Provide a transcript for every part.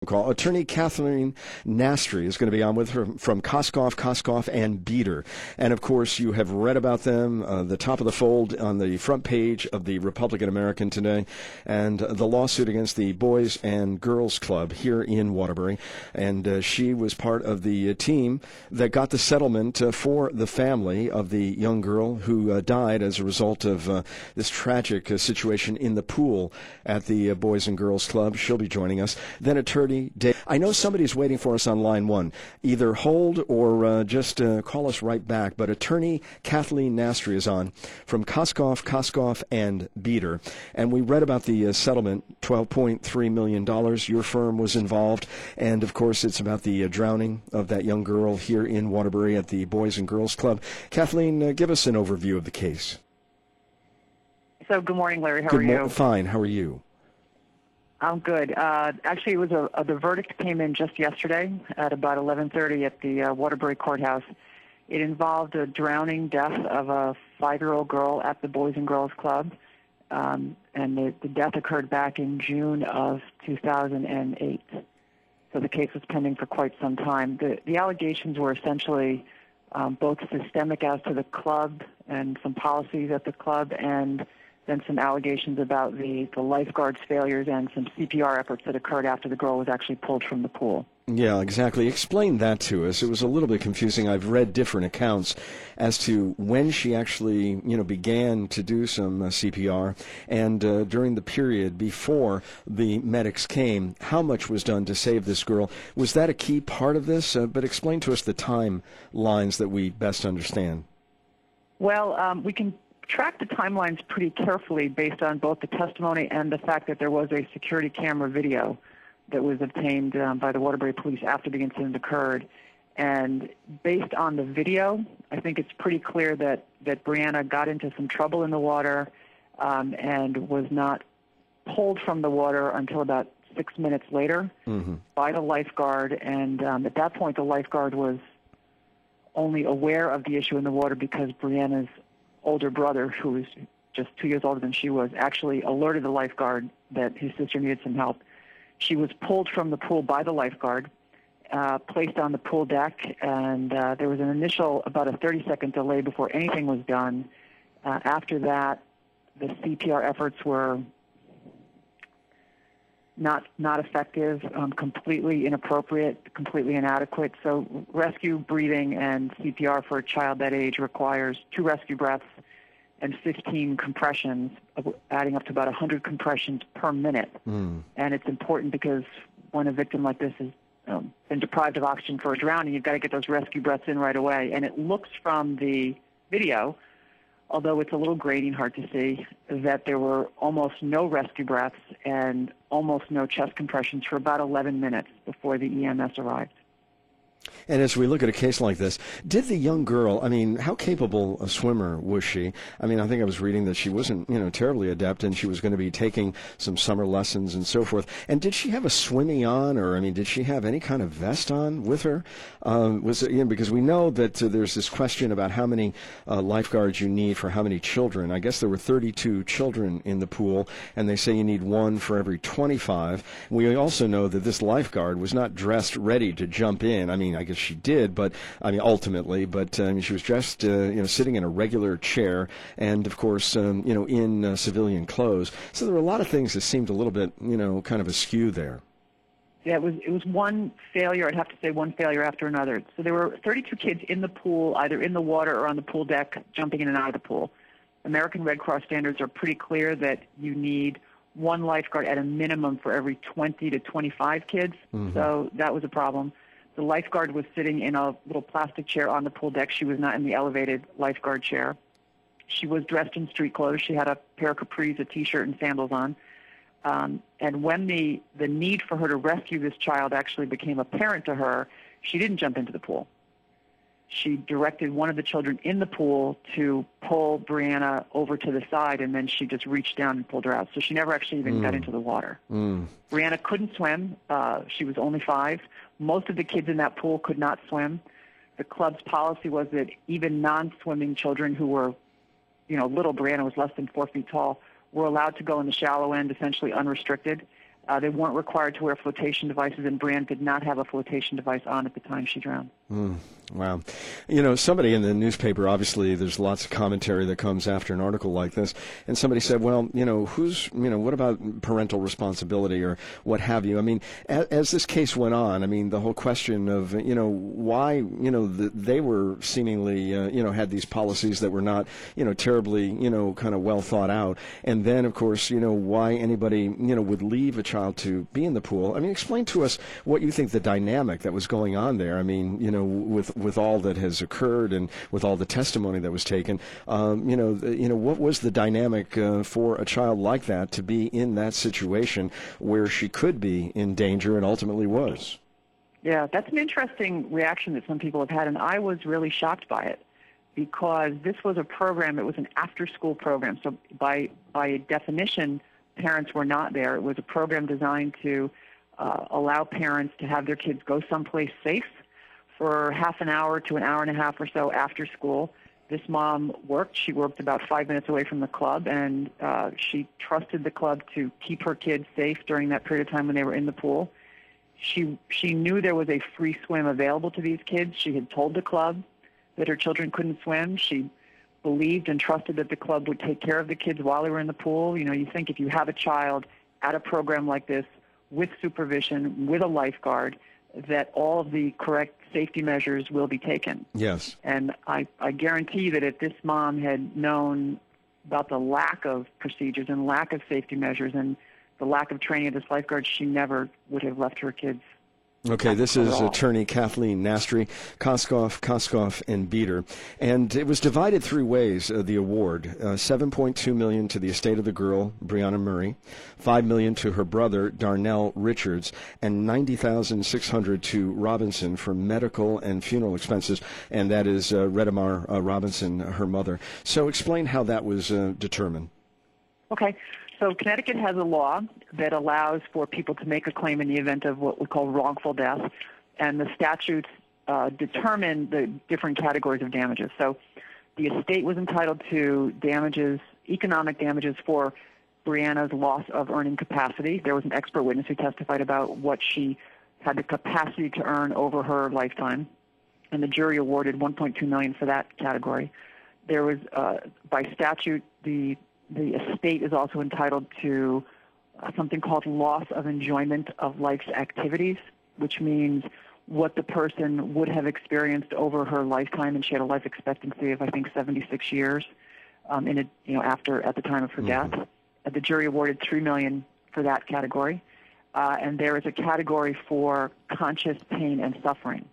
Call. Attorney Kathleen Nastri is going to be on with her from Koskoff and Beater. And, of course, you have read about them, the top of the fold on the front page of the Republican-American today, and the lawsuit against the Boys and Girls Club here in Waterbury. And she was part of the team that got the settlement for the family of the young girl who died as a result of this tragic situation in the pool at the Boys and Girls Club. She'll be joining us. Then Attorney Dave. I know somebody's waiting for us on line one. Either hold or just call us right back. But Attorney Kathleen Nastri is on from Koskoff and Beater. And we read about the settlement, $12.3 million. Your firm was involved. And, of course, it's about the drowning of that young girl here in Waterbury at the Boys and Girls Club. Kathleen, give us an overview of the case. So, good morning, Larry. How are you? Fine. How are you? I'm good. Actually, it was the verdict came in just yesterday at about 11:30 at the Waterbury Courthouse. It involved a drowning death of a 5-year-old girl at the Boys and Girls Club, and the death occurred back in June of 2008. So the case was pending for quite some time. The allegations were essentially both systemic as to the club and some policies at the club, and then some allegations about the lifeguard's failures and some CPR efforts that occurred after the girl was actually pulled from the pool. Yeah, exactly. Explain that to us. It was a little bit confusing. I've read different accounts as to when she actually, began to do some CPR, and during the period before the medics came, how much was done to save this girl. Was that a key part of this? But explain to us the timelines that we best understand. Well, we can track the timelines pretty carefully based on both the testimony and the fact that there was a security camera video that was obtained by the Waterbury Police after the incident occurred. And based on the video, I think it's pretty clear that Brianna got into some trouble in the water and was not pulled from the water until about 6 minutes later by the lifeguard. And at that point, the lifeguard was only aware of the issue in the water because Brianna's older brother, who was just 2 years older than she was, actually alerted the lifeguard that his sister needed some help. She was pulled from the pool by the lifeguard, placed on the pool deck, and there was an initial about a 30-second delay before anything was done. After that, the CPR efforts were not effective, completely inappropriate, completely inadequate. So rescue breathing and CPR for a child that age requires 2 rescue breaths and 15 compressions, adding up to about 100 compressions per minute. And it's important because when a victim like this has been deprived of oxygen for a drowning, you've got to get those rescue breaths in right away. And it looks from the video, although it's a little grainy, hard to see, that there were almost no rescue breaths and almost no chest compressions for about 11 minutes before the EMS arrived. And as we look at a case like this, did the young girl, how capable a swimmer was she? I think I was reading that she wasn't, terribly adept, and she was going to be taking some summer lessons and so forth. And did she have a swimming on, or, did she have any kind of vest on with her? Was it, because we know that there's this question about how many lifeguards you need for how many children. I guess there were 32 children in the pool, and they say you need 1 for every 25. We also know that this lifeguard was not dressed ready to jump in. I guess she did, but ultimately, but she was dressed, sitting in a regular chair, and of course, in civilian clothes. So there were a lot of things that seemed a little bit, kind of askew there. Yeah, it was one failure. I'd have to say one failure after another. So there were 32 kids in the pool, either in the water or on the pool deck, jumping in and out of the pool. American Red Cross standards are pretty clear that you need 1 lifeguard at a minimum for every 20 to 25 kids. So that was a problem. The lifeguard was sitting in a little plastic chair on the pool deck. She was not in the elevated lifeguard chair. She was dressed in street clothes. She had a pair of capris, a T-shirt, and sandals on. And when the need for her to rescue this child actually became apparent to her, she didn't jump into the pool. She directed one of the children in the pool to pull Brianna over to the side, and then she just reached down and pulled her out. So she never actually even got into the water. Brianna couldn't swim. She was only 5. Most of the kids in that pool could not swim. The club's policy was that even non-swimming children who were, little, Brianna was less than 4 feet tall, were allowed to go in the shallow end, essentially unrestricted. They weren't required to wear flotation devices, and Brianna did not have a flotation device on at the time she drowned. Wow. Somebody in the newspaper, obviously there's lots of commentary that comes after an article like this, and somebody said, well, what about parental responsibility or what have you? I mean, as this case went on, I mean, the whole question of, why, they were seemingly, had these policies that were not, terribly, kind of well thought out. And then, of course, why anybody, would leave a child to be in the pool. I mean, explain to us what you think the dynamic that was going on there. I mean, with all that has occurred and with all the testimony that was taken, what was the dynamic for a child like that to be in that situation where she could be in danger and ultimately was? Yeah, that's an interesting reaction that some people have had, and I was really shocked by it because this was a program, it was an after-school program. So by definition, parents were not there. It was a program designed to allow parents to have their kids go someplace safe for half an hour to an hour and a half or so after school. This mom worked. She worked about 5 minutes away from the club, and she trusted the club to keep her kids safe during that period of time when they were in the pool. She knew there was a free swim available to these kids. She had told the club that her children couldn't swim. She believed and trusted that the club would take care of the kids while they were in the pool. You think if you have a child at a program like this with supervision, with a lifeguard, that all of the correct safety measures will be taken. Yes. And I guarantee that if this mom had known about the lack of procedures and lack of safety measures and the lack of training of this lifeguard, she never would have left her kids. Okay, this is attorney Kathleen Nastri, Koskoff, and Beater. And it was divided three ways, the award. $7.2 million to the estate of the girl, Brianna Murray, $5 million to her brother, Darnell Richards, and $90,600 to Robinson for medical and funeral expenses, and that is Redemar Robinson, her mother. So explain how that was determined. Okay. So Connecticut has a law that allows for people to make a claim in the event of what we call wrongful death, and the statutes determine the different categories of damages. So the estate was entitled to damages, economic damages for Brianna's loss of earning capacity. There was an expert witness who testified about what she had the capacity to earn over her lifetime, and the jury awarded $1.2 million for that category. There was, by statute, the estate is also entitled to something called loss of enjoyment of life's activities, which means what the person would have experienced over her lifetime, and she had a life expectancy of, I think, 76 years at the time of her death. The jury awarded $3 million for that category, and there is a category for conscious pain and suffering.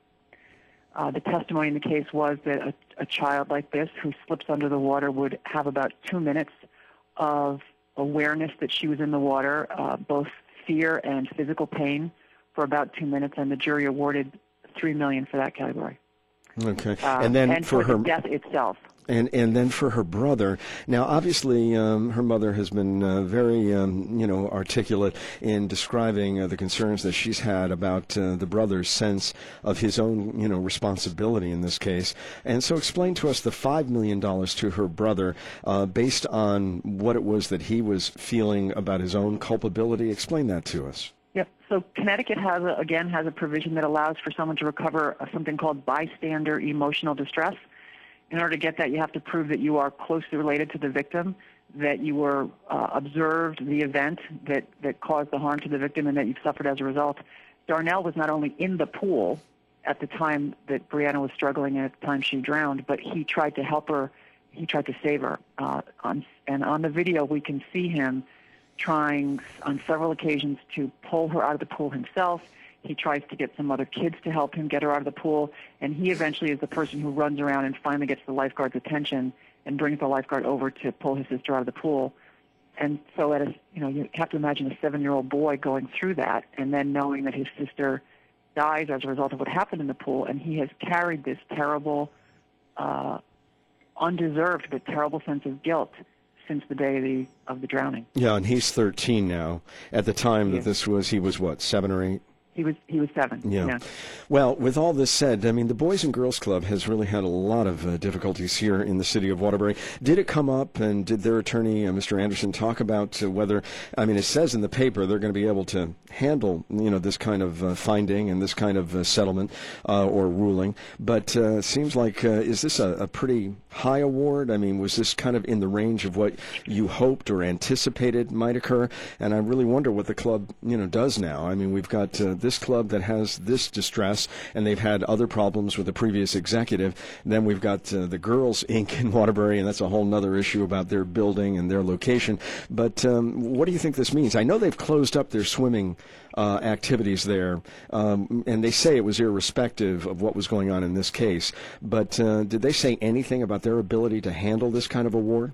The testimony in the case was that a child like this who slips under the water would have about 2 minutes of awareness that she was in the water, both fear and physical pain, for about 2 minutes, and the jury awarded $3 million for that category. Okay, and then and for the death itself. And then for her brother, now obviously her mother has been very articulate in describing the concerns that she's had about the brother's sense of his own responsibility in this case. And so explain to us the $5 million to her brother based on what it was that he was feeling about his own culpability. Explain that to us. Yep. So Connecticut has a provision that allows for someone to recover something called bystander emotional distress. In order to get that, you have to prove that you are closely related to the victim, that you were observed the event that caused the harm to the victim, and that you've suffered as a result. Darnell was not only in the pool at the time that Brianna was struggling and at the time she drowned, but he tried to help her. He tried to save her. And on the video, we can see him trying on several occasions to pull her out of the pool himself. He tries to get some other kids to help him get her out of the pool, and he eventually is the person who runs around and finally gets the lifeguard's attention and brings the lifeguard over to pull his sister out of the pool. And so you have to imagine a 7-year-old boy going through that and then knowing that his sister dies as a result of what happened in the pool, and he has carried this terrible, undeserved but terrible sense of guilt since the day of the drowning. Yeah, and he's 13 now. At the time that this was, he was what, 7 or 8? He was 7. Yeah. Well, with all this said, I mean, the Boys and Girls Club has really had a lot of difficulties here in the city of Waterbury. Did it come up, and did their attorney, Mr. Anderson, talk about whether, I mean, it says in the paper they're going to be able to handle, this kind of finding and this kind of settlement or ruling, but it seems like, is this a pretty high award? I mean, was this kind of in the range of what you hoped or anticipated might occur? And I really wonder what the club, does now. I mean, we've got this club that has this distress, and they've had other problems with the previous executive. Then we've got the Girls Inc. in Waterbury, and that's a whole other issue about their building and their location. But what do you think this means? I know they've closed up their swimming activities there, and they say it was irrespective of what was going on in this case. But did they say anything about their ability to handle this kind of award?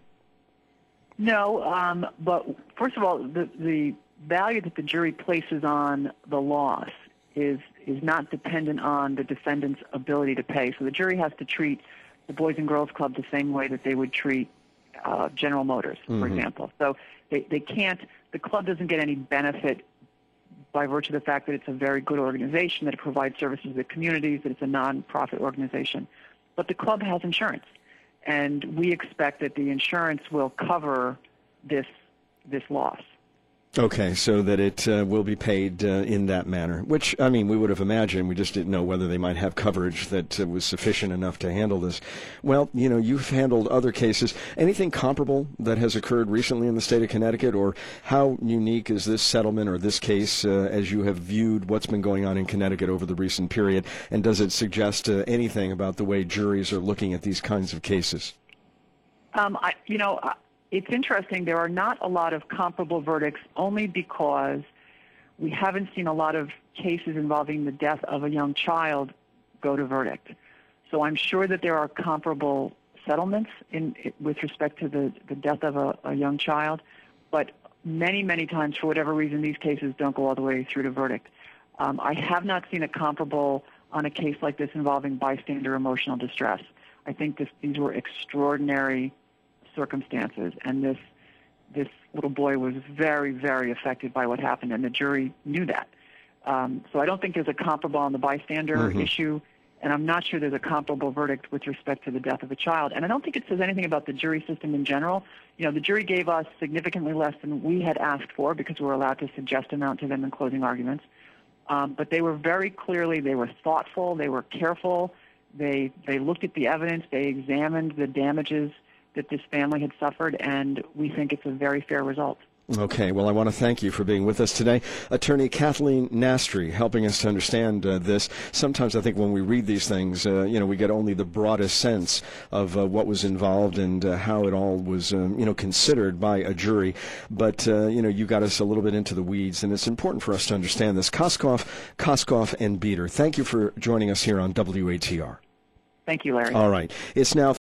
No, but first of all, the value that the jury places on the loss is not dependent on the defendant's ability to pay. So the jury has to treat the Boys and Girls Club the same way that they would treat General Motors, for example. So they can't, the club doesn't get any benefit by virtue of the fact that it's a very good organization, that it provides services to the communities, that it's a non-profit organization. But the club has insurance, and we expect that the insurance will cover this loss. Okay, so that it will be paid in that manner, which, I mean, we would have imagined. We just didn't know whether they might have coverage that was sufficient enough to handle this. Well, you've handled other cases. Anything comparable that has occurred recently in the state of Connecticut, or how unique is this settlement or this case as you have viewed what's been going on in Connecticut over the recent period, and does it suggest anything about the way juries are looking at these kinds of cases? It's interesting. There are not a lot of comparable verdicts only because we haven't seen a lot of cases involving the death of a young child go to verdict. So I'm sure that there are comparable settlements with respect to the death of a young child, but many, many times, for whatever reason, these cases don't go all the way through to verdict. I have not seen a comparable on a case like this involving bystander emotional distress. I think these were extraordinary circumstances, and this little boy was very, very affected by what happened, and the jury knew that. So I don't think there's a comparable on the bystander issue, and I'm not sure there's a comparable verdict with respect to the death of a child. And I don't think it says anything about the jury system in general. The jury gave us significantly less than we had asked for because we were allowed to suggest amount to them in closing arguments. But they were very clearly, they were thoughtful, they were careful, they looked at the evidence, they examined the damages that this family had suffered, and we think it's a very fair result. Okay, well, I want to thank you for being with us today. Attorney Kathleen Nastri, helping us to understand this. Sometimes I think when we read these things, we get only the broadest sense of what was involved and how it all was, considered by a jury. But, you got us a little bit into the weeds, and it's important for us to understand this. Koskoff, and Beater, thank you for joining us here on WATR. Thank you, Larry. All right. It's now